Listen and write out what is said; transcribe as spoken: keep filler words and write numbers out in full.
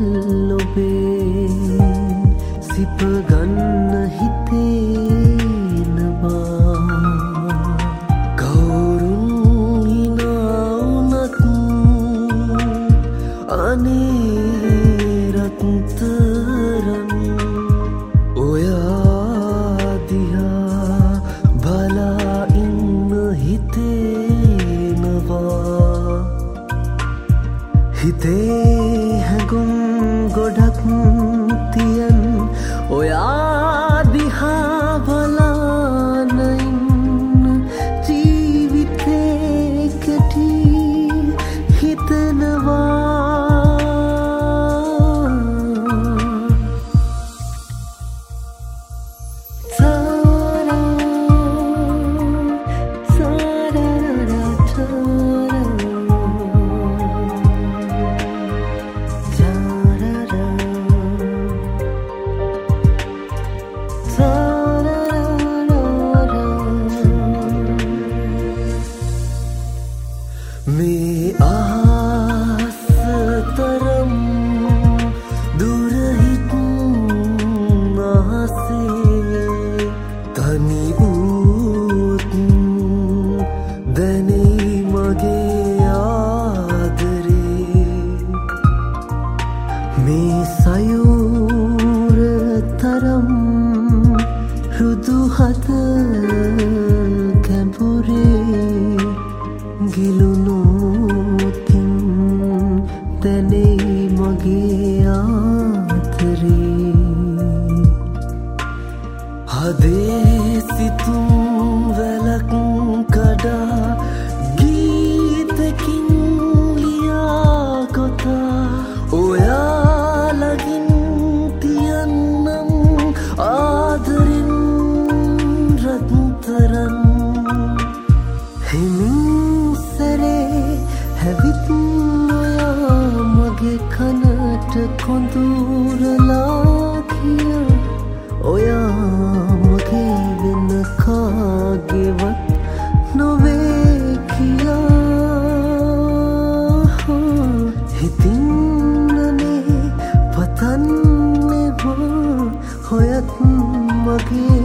ඔබේ සිප ගන්න හිතෙනවා කවුරුන් හිනා වුණත් අනේ රත්තරන් ඔයා දිහා බලා ඉන්න හිතෙනවා හිතේ හැඟුම් ගොඩක් තියන් ඔයා දිහා බලාන ඉන්න ජීවිතේ කෙටි හිතනවා මේ ආස තරම් දුරහිත් ආසේ තනි වූත් දැනේ මගේ ආදරේ මේ සයුර තරම් රුදු හද කැඹුරේ ගිලුණුතින් දැනේ මගේ ආදරේ හදේ සිතුම් වැලක් කඩා ගීතකින් ලියා කොතා ඔයාලගින් තියන්නම් ආදරෙන් රත්තරන් හිමින් හැවිත් ඔයා මගේ කනට කොඳුරලා කිය ඔයා මගේ වෙන කාගේවත් නොවේ කියා හිතින්නනේ පතන්නේ හොයත් මගේ